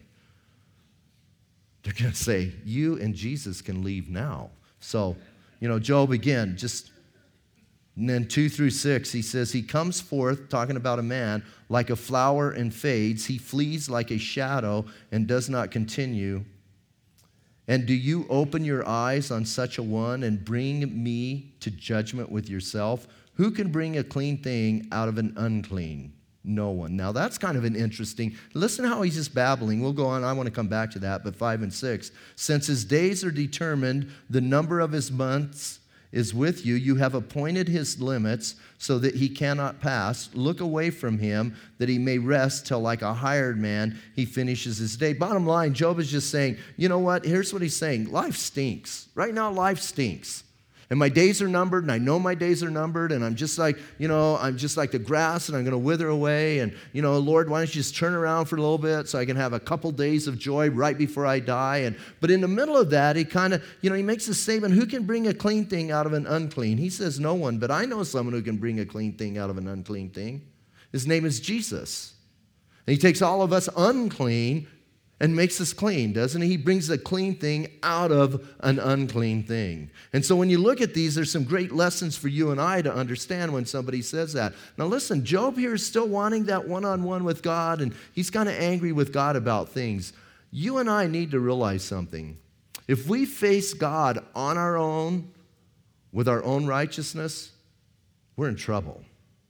They're going to say, you and Jesus can leave now. So, you know, Job, again, just, and then two through six, he says, he comes forth, talking about a man, like a flower and fades. He flees like a shadow and does not continue. And do you open your eyes on such a one and bring me to judgment with yourself? Who can bring a clean thing out of an unclean? No one. Now that's kind of an interesting, listen how he's just babbling. We'll go on, I want to come back to that, but five and six. Since his days are determined, the number of his months is with you. You have appointed his limits so that he cannot pass. Look away from him that he may rest till like a hired man he finishes his day. Bottom line, Job is just saying, you know what? Here's what he's saying. Life stinks. Right now, life stinks. And my days are numbered, and I know my days are numbered, and I'm just like, you know, I'm just like the grass, and I'm going to wither away. And, you know, Lord, why don't you just turn around for a little bit so I can have a couple days of joy right before I die? And but in the middle of that, he kind of, you know, he makes a statement, who can bring a clean thing out of an unclean? He says no one, but I know someone who can bring a clean thing out of an unclean thing. His name is Jesus. And he takes all of us unclean and makes us clean, doesn't he? He brings a clean thing out of an unclean thing. And so when you look at these, there's some great lessons for you and I to understand when somebody says that. Now listen, Job here is still wanting that one-on-one with God, and he's kind of angry with God about things. You and I need to realize something. If we face God on our own, with our own righteousness, we're in trouble.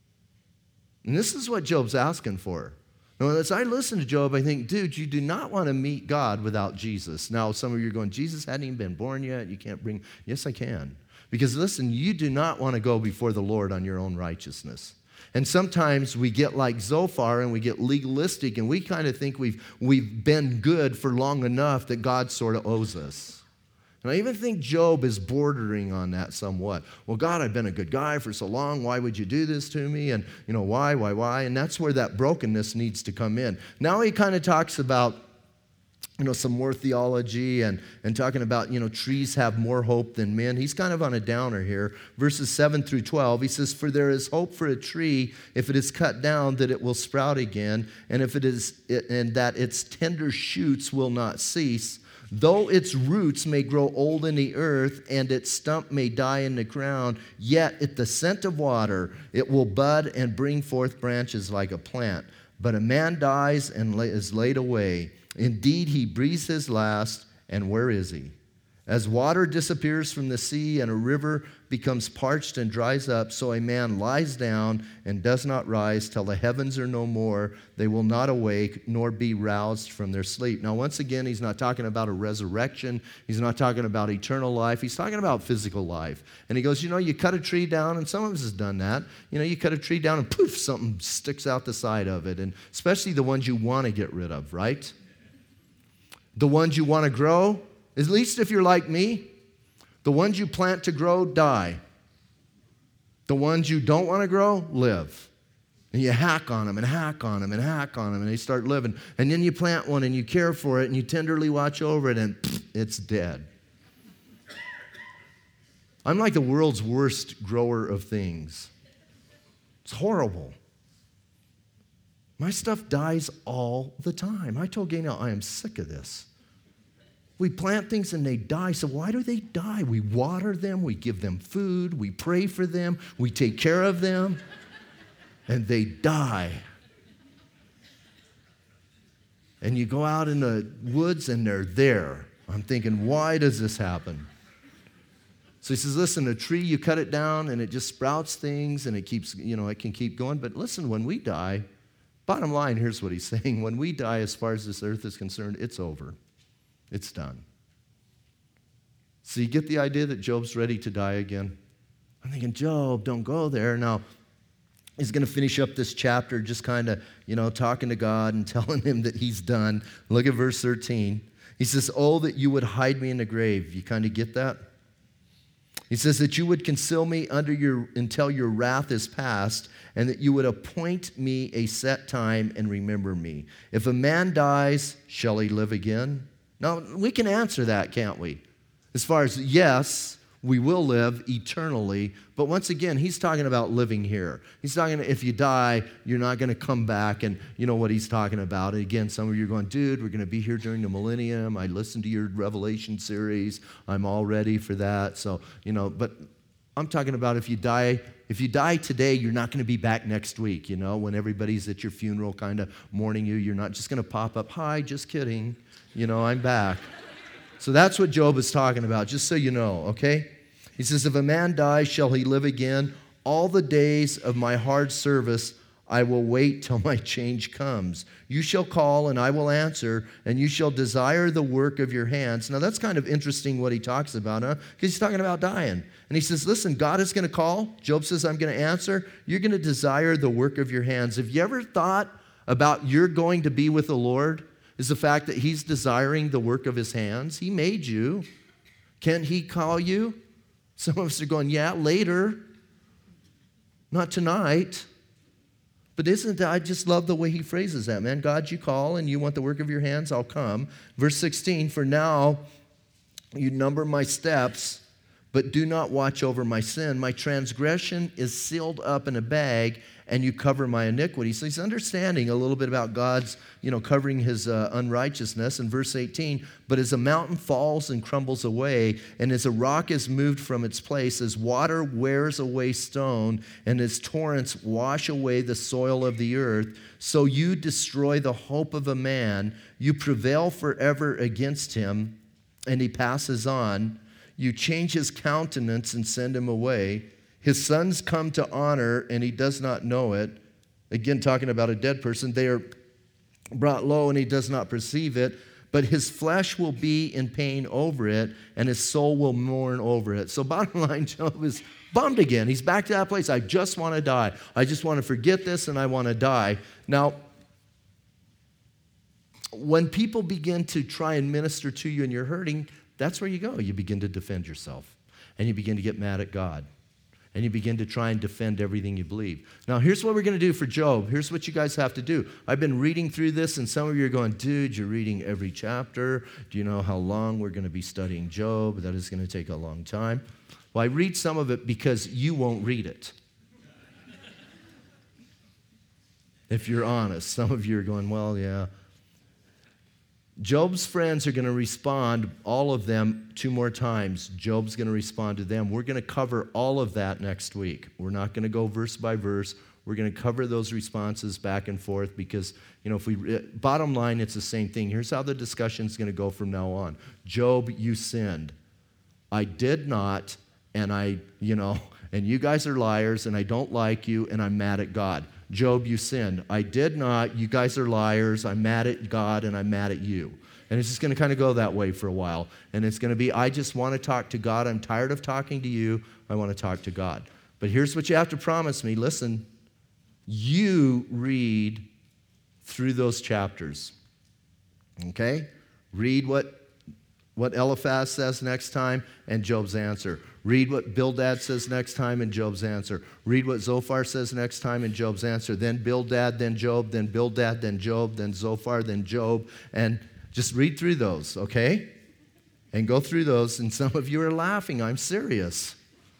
And this is what Job's asking for. Now, as I listen to Job, I think, dude, you do not want to meet God without Jesus. Now, some of you are going, Jesus hadn't even been born yet. You can't bring, yes, I can. Because listen, you do not want to go before the Lord on your own righteousness. And sometimes we get like Zophar and we get legalistic and we kind of think we've, we've been good for long enough that God sort of owes us. And I even think Job is bordering on that somewhat. Well, God, I've been a good guy for so long. Why would you do this to me? And, you know, why, why, why? And that's where that brokenness needs to come in. Now he kind of talks about, you know, some more theology and, and talking about, you know, trees have more hope than men. He's kind of on a downer here. Verses seven through twelve, he says, for there is hope for a tree if it is cut down that it will sprout again, and if it is, and that its tender shoots will not cease. Though its roots may grow old in the earth and its stump may die in the ground, yet at the scent of water it will bud and bring forth branches like a plant. But a man dies and is laid away. Indeed, he breathes his last, and where is he? As water disappears from the sea and a river becomes parched and dries up, so a man lies down and does not rise till the heavens are no more. They will not awake nor be roused from their sleep. Now, once again, he's not talking about a resurrection. He's not talking about eternal life. He's talking about physical life. And he goes, you know, you cut a tree down, and some of us has done that. You know, you cut a tree down and poof, something sticks out the side of it. And especially the ones you want to get rid of, right? The ones you want to grow, at least if you're like me, the ones you plant to grow die. The ones you don't want to grow live. And you hack on them and hack on them and hack on them, and they start living. And then you plant one and you care for it and you tenderly watch over it, and pfft, it's dead. I'm like the world's worst grower of things. It's horrible. My stuff dies all the time. I told Gaynell, I am sick of this. We plant things and they die. So why do they die? We water them, we give them food, we pray for them, we take care of them, and they die. And you go out in the woods and they're there. I'm thinking, why does this happen? So he says, listen, a tree, you cut it down and it just sprouts things and it keeps, you know, it can keep going. But listen, when we die, bottom line, here's what he's saying. When we die, as far as this earth is concerned, it's over. It's done. So you get the idea that Job's ready to die again? I'm thinking, Job, don't go there. Now, he's going to finish up this chapter just kind of, you know, talking to God and telling him that he's done. Look at verse thirteen. He says, oh, that you would hide me in the grave. You kind of get that? He says that you would conceal me under your until your wrath is past, and that you would appoint me a set time and remember me. If a man dies, shall he live again? Now, we can answer that, can't we? As far as, yes, we will live eternally, but once again, he's talking about living here. He's talking, if you die, you're not going to come back, and you know what he's talking about. And again, some of you are going, dude, we're going to be here during the millennium. I listened to your Revelation series. I'm all ready for that. So, you know, but I'm talking about if you die, if you die today, you're not going to be back next week, you know, when everybody's at your funeral kind of mourning you. You're not just going to pop up, hi, just kidding. You know, I'm back. So that's what Job is talking about, just so you know, okay? He says, if a man dies, shall he live again? All the days of my hard service, I will wait till my change comes. You shall call, and I will answer, and you shall desire the work of your hands. Now, that's kind of interesting what he talks about, huh? Because he's talking about dying. And he says, listen, God is going to call. Job says, I'm going to answer. You're going to desire the work of your hands. Have you ever thought about you're going to be with the Lord? Is the fact that he's desiring the work of his hands. He made you. Can't he call you? Some of us are going, yeah, later. Not tonight. But isn't that, I just love the way he phrases that, man. God, you call and you want the work of your hands, I'll come. Verse sixteen, for now you number my steps, but do not watch over my sin. My transgression is sealed up in a bag, and you cover my iniquity. So he's understanding a little bit about God's, you know, covering his uh, unrighteousness. In verse eighteen, but as a mountain falls and crumbles away, and as a rock is moved from its place, as water wears away stone, and as torrents wash away the soil of the earth, so you destroy the hope of a man. You prevail forever against him, and he passes on. You change his countenance and send him away. His sons come to honor, and he does not know it. Again, talking about a dead person, they are brought low, and he does not perceive it. But his flesh will be in pain over it, and his soul will mourn over it. So bottom line, Job is bummed again. He's back to that place. I just want to die. I just want to forget this, and I want to die. Now, when people begin to try and minister to you and you're hurting, that's where you go. You begin to defend yourself, and you begin to get mad at God, and you begin to try and defend everything you believe. Now, here's what we're going to do for Job. Here's what you guys have to do. I've been reading through this, and some of you are going, dude, you're reading every chapter. Do you know how long we're going to be studying Job? That is going to take a long time. Well, I read some of it because you won't read it. If you're honest, some of you are going, well, yeah. Job's friends are going to respond, all of them, two more times. Job's going to respond to them. We're going to cover all of that next week. We're not going to go verse by verse. We're going to cover those responses back and forth because, you know, if we, bottom line, it's the same thing. Here's how the discussion is going to go from now on. Job, you sinned. I did not, and I, you know, and you guys are liars, and I don't like you, and I'm mad at God. Job, you sinned. I did not, you guys are liars, I'm mad at God, and I'm mad at you. And it's just going to kind of go that way for a while. And it's going to be, I just want to talk to God. I'm tired of talking to you. I want to talk to God. But here's what you have to promise me. Listen, you read through those chapters. Okay? Read what, what Eliphaz says next time and Job's answer. Read what Bildad says next time and Job's answer. Read what Zophar says next time and Job's answer. Then Bildad, then Job, then Bildad, then Job, then Zophar, then Job. And just read through those, okay? And go through those. And some of you are laughing. I'm serious.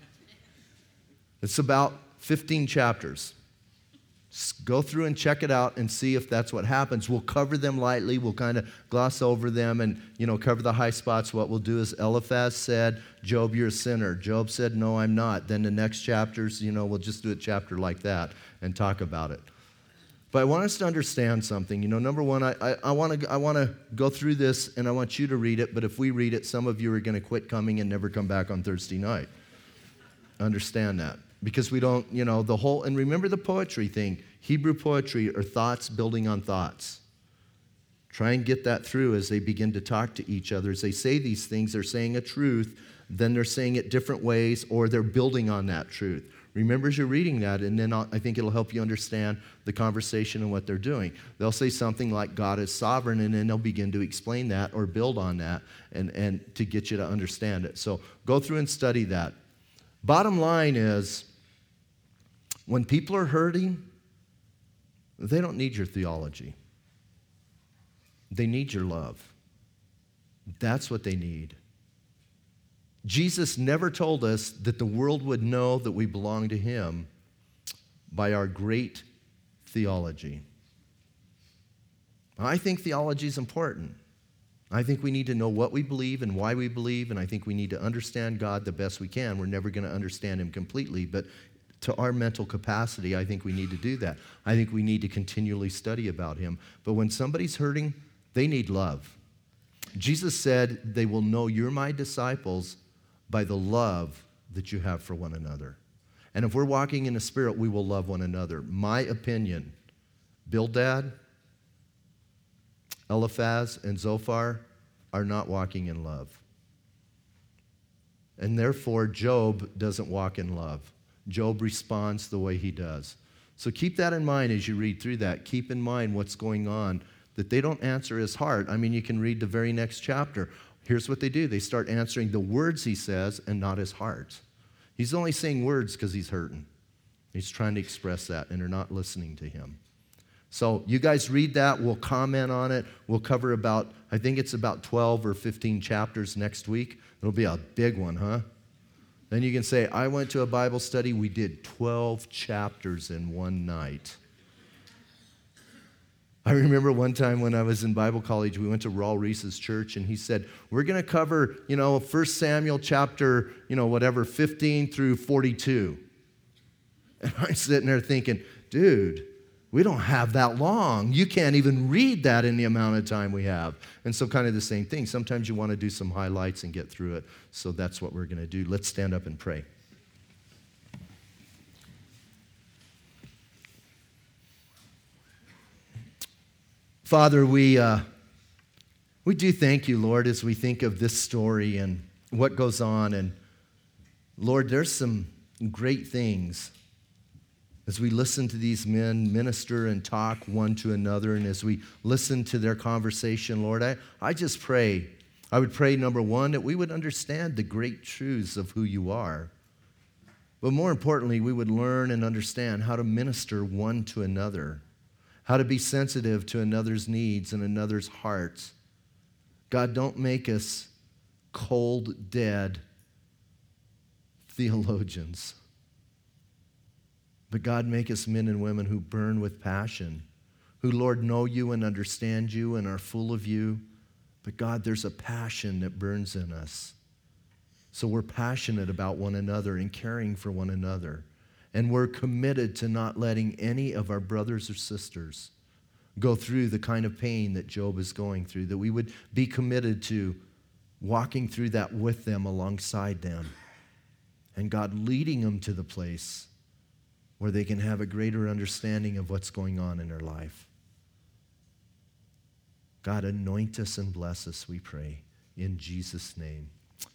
It's about fifteen chapters. Just go through and check it out and see if that's what happens. We'll cover them lightly. We'll kind of gloss over them and, you know, cover the high spots. What we'll do is Eliphaz said, Job, you're a sinner. Job said, no, I'm not. Then the next chapters, you know, we'll just do a chapter like that and talk about it. But I want us to understand something. You know, number one, I, I, I want to I want to go through this, and I want you to read it. But if we read it, some of you are going to quit coming and never come back on Thursday night. Understand that. Because we don't, you know, the whole, and remember the poetry thing. Hebrew poetry are thoughts building on thoughts. Try and get that through as they begin to talk to each other. As they say these things, they're saying a truth, then they're saying it different ways, or they're building on that truth. Remember as you're reading that, and then I'll, I think it'll help you understand the conversation and what they're doing. They'll say something like God is sovereign, and then they'll begin to explain that or build on that and, and to get you to understand it. So go through and study that. Bottom line is, when people are hurting, they don't need your theology. They need your love. That's what they need. Jesus never told us that the world would know that we belong to him by our great theology. I think theology is important. I think we need to know what we believe and why we believe, and I think we need to understand God the best we can. We're never going to understand him completely, but to our mental capacity, I think we need to do that. I think we need to continually study about him. But when somebody's hurting, they need love. Jesus said, they will know you're my disciples by the love that you have for one another. And if we're walking in the Spirit, we will love one another. My opinion, Bildad, Eliphaz, and Zophar are not walking in love. And therefore, Job doesn't walk in love. Job responds the way he does. So keep that in mind as you read through that. Keep in mind what's going on, that they don't answer his heart. I mean, you can read the very next chapter. Here's what they do. They start answering the words he says and not his heart. He's only saying words because he's hurting. He's trying to express that, and they're not listening to him. So you guys read that. We'll comment on it. We'll cover about, I think it's about twelve or fifteen chapters next week. It'll be a big one, huh? Then you can say, I went to a Bible study. We did twelve chapters in one night. I remember one time when I was in Bible college, we went to Raul Reese's church, and he said, we're going to cover, you know, First Samuel chapter, you know, whatever, fifteen through forty-two. And I'm sitting there thinking, dude, we don't have that long. You can't even read that in the amount of time we have. And so kind of the same thing. Sometimes you want to do some highlights and get through it. So that's what we're going to do. Let's stand up and pray. Father, we, uh, we do thank you, Lord, as we think of this story and what goes on. And Lord, there's some great things as we listen to these men minister and talk one to another, and as we listen to their conversation, Lord, I, I just pray, I would pray, number one, that we would understand the great truths of who you are. But more importantly, we would learn and understand how to minister one to another, how to be sensitive to another's needs and another's hearts. God, don't make us cold, dead theologians. But God, make us men and women who burn with passion, who, Lord, know you and understand you and are full of you. But God, there's a passion that burns in us. So we're passionate about one another and caring for one another. And we're committed to not letting any of our brothers or sisters go through the kind of pain that Job is going through, that we would be committed to walking through that with them, alongside them, and God leading them to the place where they can have a greater understanding of what's going on in their life. God, anoint us and bless us, we pray, in Jesus' name.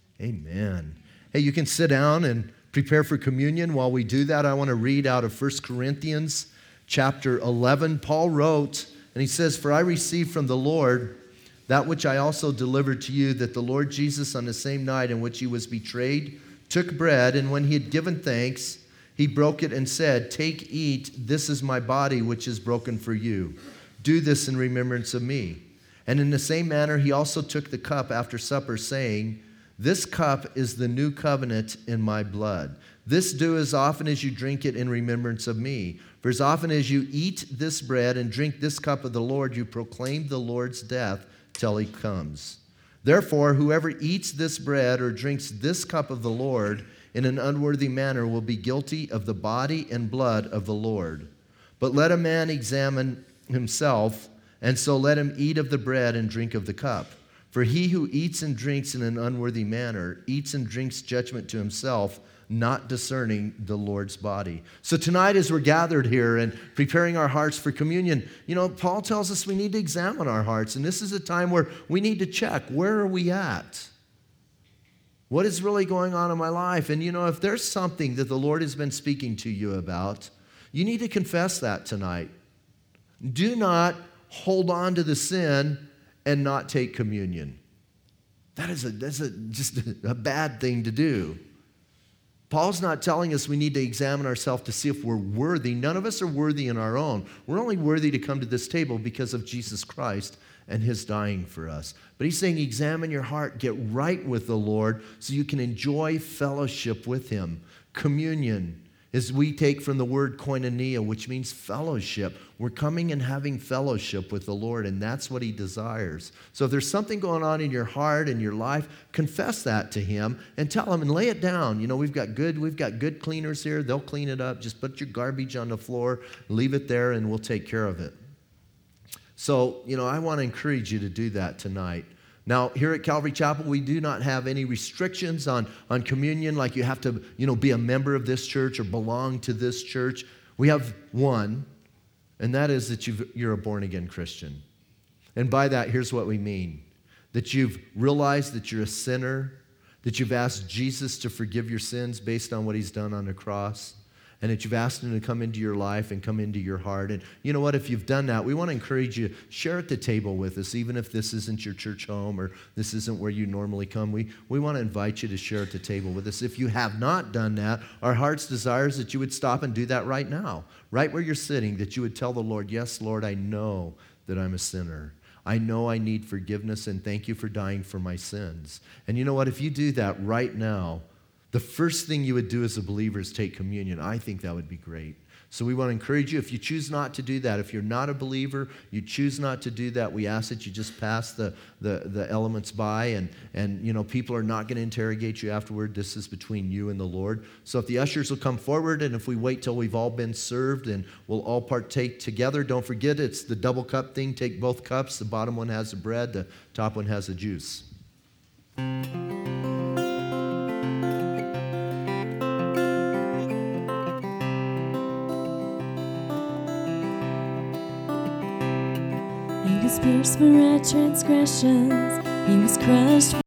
Amen. Hey, you can sit down and prepare for communion. While we do that, I want to read out of First Corinthians chapter eleven. Paul wrote, and he says, "For I received from the Lord that which I also delivered to you, that the Lord Jesus, on the same night in which he was betrayed, took bread, and when he had given thanks, he broke it and said, 'Take, eat, this is my body, which is broken for you. Do this in remembrance of me.' And in the same manner, he also took the cup after supper, saying, 'This cup is the new covenant in my blood. This do as often as you drink it in remembrance of me. For as often as you eat this bread and drink this cup of the Lord, you proclaim the Lord's death till he comes. Therefore, whoever eats this bread or drinks this cup of the Lord in an unworthy manner will be guilty of the body and blood of the Lord. But let a man examine himself, and so let him eat of the bread and drink of the cup. For he who eats and drinks in an unworthy manner eats and drinks judgment to himself, not discerning the Lord's body.'" So tonight, as we're gathered here and preparing our hearts for communion, you know, Paul tells us we need to examine our hearts. And this is a time where we need to check, where are we at? What is really going on in my life? And, you know, if there's something that the Lord has been speaking to you about, you need to confess that tonight. Do not hold on to the sin and not take communion. That is a, that's a, just a, a bad thing to do. Paul's not telling us we need to examine ourselves to see if we're worthy. None of us are worthy in our own. We're only worthy to come to this table because of Jesus Christ and his dying for us. But he's saying examine your heart, get right with the Lord so you can enjoy fellowship with him. Communion is we take from the word koinonia, which means fellowship. We're coming and having fellowship with the Lord, and that's what he desires. So if there's something going on in your heart and your life, confess that to him and tell him and lay it down. You know, we've got good, we've got good cleaners here. They'll clean it up. Just put your garbage on the floor, leave it there, and we'll take care of it. So, you know, I want to encourage you to do that tonight. Now, here at Calvary Chapel, we do not have any restrictions on, on communion, like you have to, you know, be a member of this church or belong to this church. We have one, and that is that you've, you're a born-again Christian. And by that, here's what we mean. That you've realized that you're a sinner, that you've asked Jesus to forgive your sins based on what he's done on the cross, and that you've asked him to come into your life and come into your heart. And you know what? If you've done that, we want to encourage you, share at the table with us, even if this isn't your church home or this isn't where you normally come. We, we want to invite you to share at the table with us. If you have not done that, our heart's desire is that you would stop and do that right now, right where you're sitting, that you would tell the Lord, yes, Lord, I know that I'm a sinner. I know I need forgiveness, and thank you for dying for my sins. And you know what? If you do that right now, the first thing you would do as a believer is take communion. I think that would be great. So we want to encourage you, if you choose not to do that, if you're not a believer, you choose not to do that, we ask that you just pass the, the, the elements by, and, and you know, people are not going to interrogate you afterward. This is between you and the Lord. So if the ushers will come forward, and if we wait till we've all been served and we'll all partake together, don't forget it's the double cup thing. Take both cups. The bottom one has the bread, the top one has the juice. He was pierced for our transgressions, he was crushed